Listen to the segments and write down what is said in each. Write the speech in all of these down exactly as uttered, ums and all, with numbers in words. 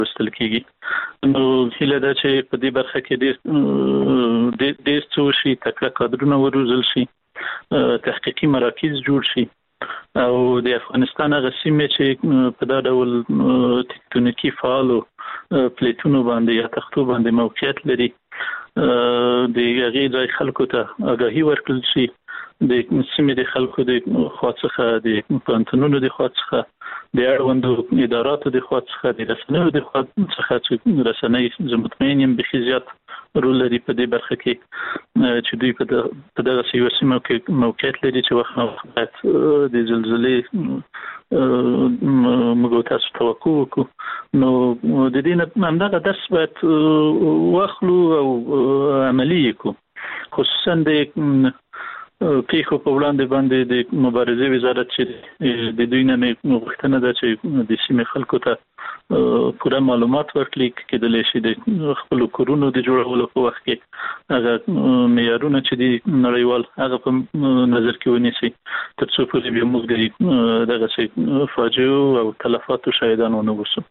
وستل کیږي. نو هیله ده چې په دې برخه کې ډېر ډېر څه شي، تکړه کادرونه وروزل شي، تحقیقي مراکز جوړ شي او د افغانستان هغه سیمې چې په دا ډول تکتونیکی فعالو پلیټونو باندې یا تختو باندې موقعیت لري د هغې ځای خلکو ته آګاهي ورکړل شي، د سیمې د خلکو د خوا څخه، د پوهنتونونو د خوا څخه، د اړوندو اداراتو د خوا څخه، د رسنیو د خوا څخه چې رسنۍ زه مطمئن یم بخي زیات رول لري په دې برخه کې چې دوی په دغه یو سیمه کې موقعیت لري چې وخت باید د زلزلې موږ تاسو توقع وکړو. نو د دې نه همدغه درس باید واخلو او عملي کړو، خصوصا د پیښو په وړاندې باندې د مبارزې وزارت چې د دوی نه غوښتنه ده چې د سیمې خلکو ته پوره معلومات ورکړي، کېدلی شي د خپلو کورونو د جوړولو په وخت کې هغه معیارونه چې د نړیوال هغه په نظر کې ونیسي تر څو پورې بیا موږ دغه فاجعو او تلفاتو شاهدان ونه اوسو.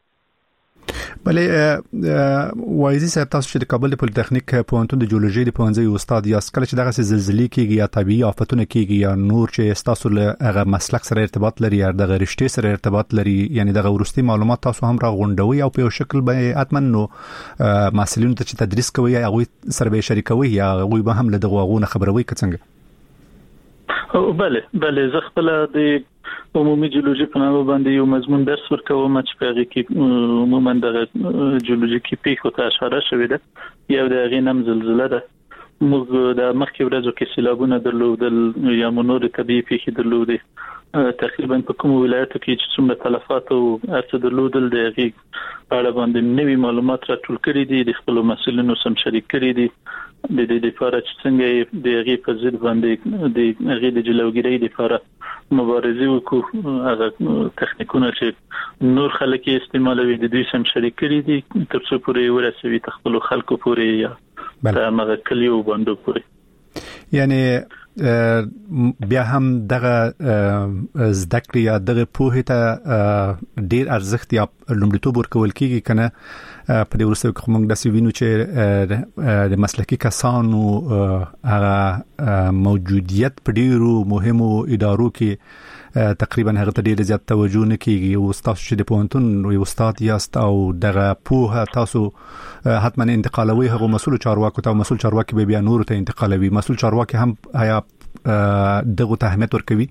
بلې وایزي صاحب، تاسو چې د کابل د پولیټیکنیک پوهنتون د جیولوژي د پوهنځي استاد یاست، کله چې دغه زلزلې کېږي یا طبيعي آفتونه کېږي یا نور چې تاسو له هغه مسلک سره ارتباط لري یا دغه رشتې سره ارتباط لري، یعنی دغه ورستي معلومات تاسو هم را غونډوي او په یو شکل به اتمن نو محصلینو ته چې تدریس کوي یا هغه سره به شریکوي یا هغه به هم له دغه غوونه خبروي کڅنګ؟ بله بله زه خپل د عمومي جیولوژي په نامه باندې یو مضمون درس ورکوم چې په هغه کې عموما د جیولوژیکي پیښو ته اشاره شوې ده. یو د هغې نوم زلزله ده. موږ د مخکې ورځو کې سیلابونه درلودل یا نور طبیعي پیښې درلودې، تقریبا په کوم ولایتو کې چې څومره تلفات او ارڅ درلودل د هغې په اړه باندې نوي معلومات راټول کړي دي، د خپلو مسؤلینو سم شریک کړي دي د دې لپاره چې څنګه د هغې په ضد باندې د هغې د جلوګیرۍ لپاره مبارزه وکړو. هغه تخنیکونه چې نور خلک یې استعمالوي د دوی سم شریک کړي دي تر څو پورې ورسوي خپل خلکو پورې یا د هغه کلیو باندې پورې. یعنی بیا هم دغه زده کړې یا دغه پوهې ته ډیر ارزښت یا لومړیتوب ورکول کیږي کنه په دې ورسره کوم موږ د سوینو چې د مسلکي کسانو هغه موجودیت په ډیرو مهمو ادارو کې تقریبا هغه ته ډیر زیات توجه نه کیږي او تاسو چې د پوهنتون یو استاد یاست او دغه پوهه تاسو حتما انتقالوي هغه مسؤل چارواکو ته مسؤل چارواکي به بیا نور ته انتقالوي، مسؤل چارواکي هم آیا دغه ته اهمیت ورکوي؟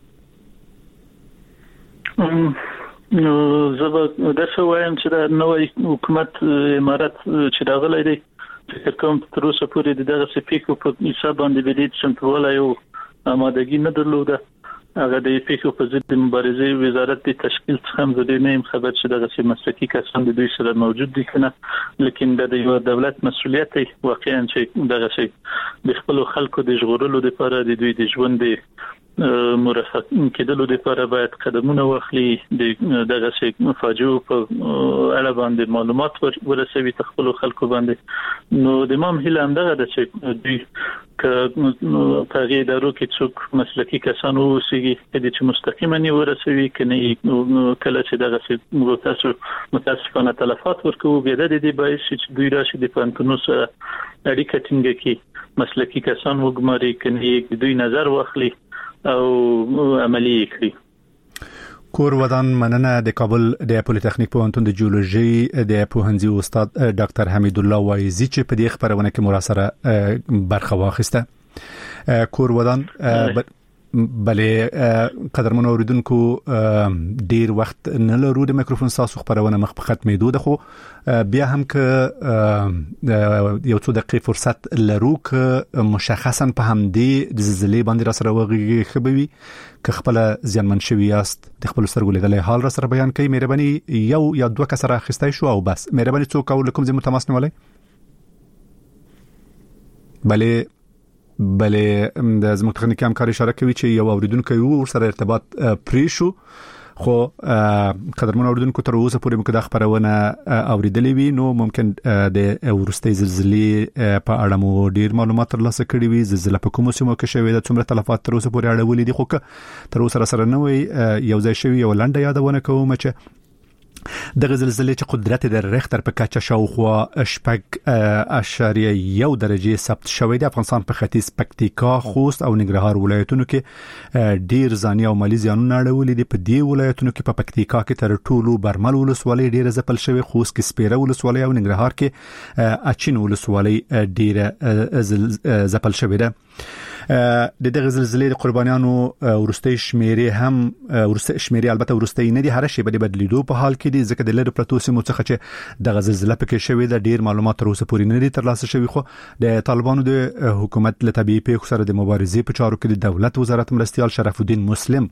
نو زه د څه وایم چې د نوې حکومت امارات چې راغلی دی فکر کوم تر اوسه پورې دغه سپیکو په حساب باندې به دې څنګه یو آمادګي نه درلوده. هغه د پیښو په ضد د مبارزې وزارت د تشکیل څخه هم زه نه یم خبر چې دغه مسلکي کسان د دوی سره موجود دي کنه، لیکن د یو دولت مسؤلیت دی واقعا چې دغه د خپل خلکو د ژغورلو لپاره د دوی د ژوند مرافق کېدلو لپاره باید قدمونه واخلي، دغه فاجعو په اړه باندې معلومات ورسوي خپل خلکو باندې. نو د مام هیله هم دغه د چې دوی ک په ادارو کې څوک مسلکي کسان اوسېږي چې مستقیما یې ورسوي کنه کله چې دغه تاسو متاسفانه تلفات ورکوي بیا د دې باعث چې دوی راشي د پوهنتونو سره اړیکه ټینګه کړي، مسلکي کسان وګماري کنه دوی نظر واخلي او عملی کړی. کور ودان مننه د کابل د پولیټیکنیک پوهنتون د جیولوژي د پوهنځي استاد ډاکټر حمید الله وایزي چې په دې خبرونه کې مراسله برخه واخیسته. کور ودان بلې قدرمن اوریدونکو ډیر وخت نه لرو د میکروفون تاسو خبرونه مخ په ختمېدو ده، خو بیا هم که یو څو دقیقې فرصت لرو که مشخصا په همدې د زلزلې باندې را سره وغږیږي خبوي که خپل ځانمن شوي یاست د خپل سترګو لیدلې حال را سره بیان کړئ. مهرباني یو یا دوه کسره اخیستای شو او بس مهرباني څوک او لکم زمو تماس نیولای. بلې بلې د زموږ تخنیکی همکار اشاره کوي چې یو اوریدونکو ور سره ارتباط پری شو، خو قدرمن اوریدونکو تر اوسه پورې موږ د خبرونه اوریدلې وي نو ممکن د ورستي زلزلې په اړه مو ډیر معلومات ترلاسه کړي وي. زلزلې په کومو سیمو کې شوې ده، څومره تلفات تر اوسه پورې اړولې دي، خو تر اوسه سره نه وي یو ځای شوی یو لنډه یادونه کوم چې د زلزلې چې قدرت د ریختر په کچه شاوخوا شپږ اشاریه یو درجه ثبت شوې د افغانستان په ختیځ پکتیکا، خوست او ننګرهار ولایتونو کې ډیر ځاني او مالی زیانونه اړولې دي. په دې ولایتونو کې په پکتیکا کې تر ټولو برمل ولسوالۍ ډیر ځپل شوې، خوست کې سپیره ولسوالۍ او ننګرهار کې اچین ولسوالۍ ډیر ځپل شوې ده. د دغه زلزلې د قربانیانو ورستۍ شمیرې هم ورستۍ شمیرې البته ورستۍ نه دي، هر شی به بدلیدو په حال کې دي، ځکه د لری پروتو سیمو څخه چې دغه زلزلې پکې شوې ده ډیر معلومات تر اوسه پورې نه دي ترلاسه شوي. خو د طالبانو د حکومت له طبيعي پیښو سره د مبارزې په چارو کې د دولت وزارت مرستيال شرف الدین مسلم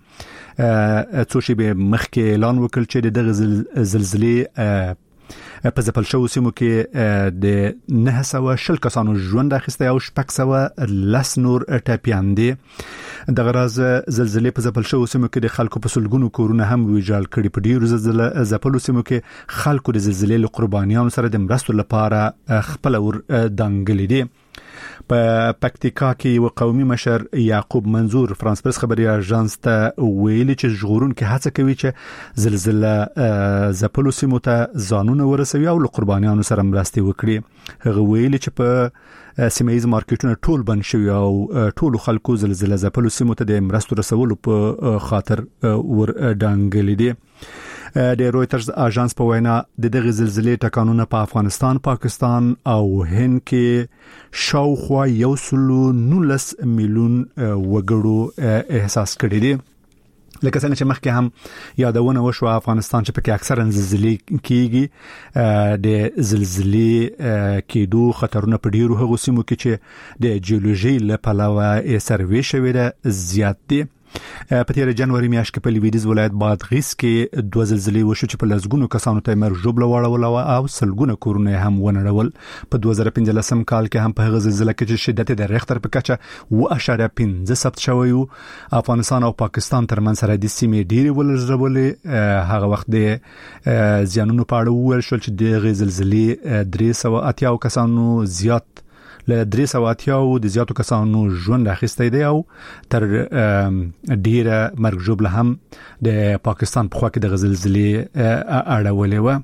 څو شی به مخکې اعلان وکړ چې دغه زلزلې په ځپل شوو سیمو کې د نه سوه شل کسانو ژوند اخیسته او شپږ سوه لس نور ټپيان دي. د غراز زلزلې په ځپل شوو سیمو کې د خلکو په سلګونو کورونه هم ویجاړ کړي. په ډیرو زلزلې ځپلو سیمو کې خلکو د زلزلې له قربانیانو سره د مرستو لپاره خپل ور دانګلې دي. په پکتیکا کې یو قومي مشر یعقوب منظور فرانس پرس خبري اژانس ته ویلي چې ژغورون کې هڅه کوي چې زلزلې ځپلو سیمو ته ځانونه ورسوي او له قربانیانو سره مرستې وکړي. هغه ویلي چې په سیمایي مارکیټونو ټول بند شوی او ټول خلکو زلزلې ځپلو سیمو ته د مرستو رسولو په خاطر ور دانګلې دي. د رويټرز اژانس په وینا د دغه زلزلې ټکانونه په افغانستان، پاکستان او هند کې شاوخوا یو سلو نولس میلیون وګړو احساس کړي دي. لکه څنګه چې مخکې هم یادونه وشو، افغانستان چې پکې اکثرا زلزلې کیږي د زلزلې کېدو خطرونه په ډیرو هغو سیمو کې چې د جیولوژي له پلوه سروې شوی ده زیات دي. په تیر جنوري میاشت کې په لویدیز ولایت بادغیس کې دوه زلزلې وشو چې په لزګونو کسانو ته مرګ ژوبله واړول او سلګونه کورونه هم ونړول. په دوه زره پنځلسم کال کې هم په هغه زلزلې کې چې شدت د ریختر په کچه و اشاریه پنځه ثبت شوی و. افغانستان او پاکستان ترمنځ سرحدي سیمې ډېرې ولړزولې. هغه وخت د زیانونو په اړه وویل شو چې د زلزلې درې سوه اتیا کسانو زیات له درې سوه اتیا د زیاتو کسانو ژوند اخیستی دی او تر ډیره مرګ ژوبله هم د پاکستان په خوا کې د زلزلې اړولې و.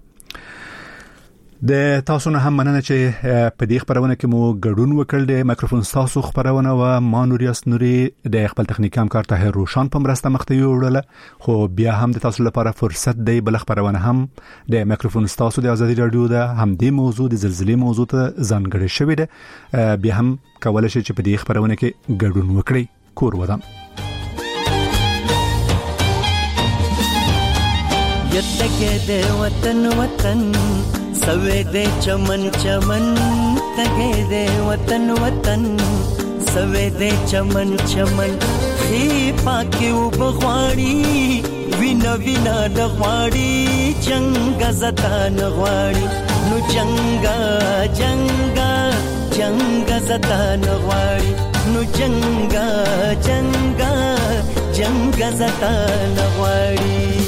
د تاسو نه هم مننه چې په دې خبرونه کې مو ګډون وکړل. د مایکروفون تاسو خبرونه و ما نوریاس نوري د خپل تخنیکی همکار طاهر روشان په مرسته مخته وړل. خو بیا هم د تاسو لپاره فرصت دی بل خبرونه هم د مایکروفون تاسو د ازادي رادیو ده هم د موضوع د زلزلې موضوع ته ځانګړی شوی دی. بیا هم کولای شئ چې په دې خبرونه کې ګډون وکړئ. کور ودان یتګه د وطن وطن سوي دے چمن چمن تگے دے وطن وطن سوي دے چمن چمن خي پاکي وبغواړي وینا وینا نغواړي جنگ زتا نغواړي نو جنگا جنگا جنگ زتا نغواړي نو جنگا جنگا جنگ زتا نغواړي.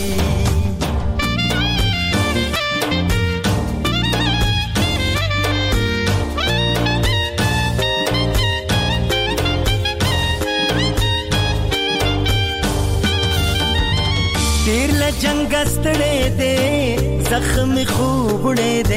تیر ل جنگ استړې دې زخم خوبړې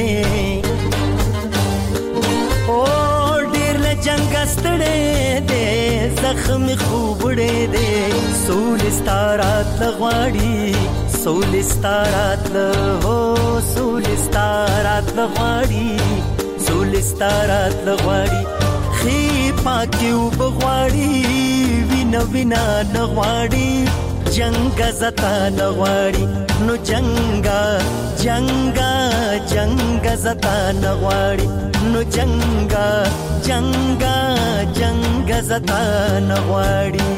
دې او ډیر ل جنگ استړې دې زخم خوبړې دې سول ستارات لغواړي سول ستارات له هو سول ستارات لغواړي سول ستارات لغواړي خي پاکي وبغواړي وینا وینا نغواړي جنگ زتا نغواړي نو جنگا جنگا جنگ زتا نغواړي نو جنگا جنگا جنگ زتا نغواړي.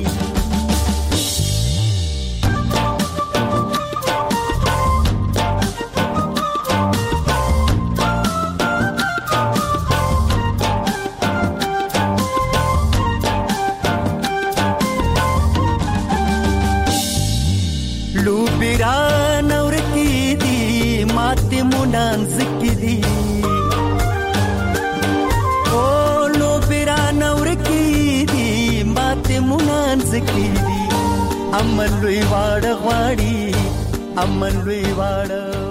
لوبیران اورکی دی ماتی مونان زکی دی او لوبیران اورکی دی ماتی مونان زکی دی امن لوی وار غواړي امن لوی واړه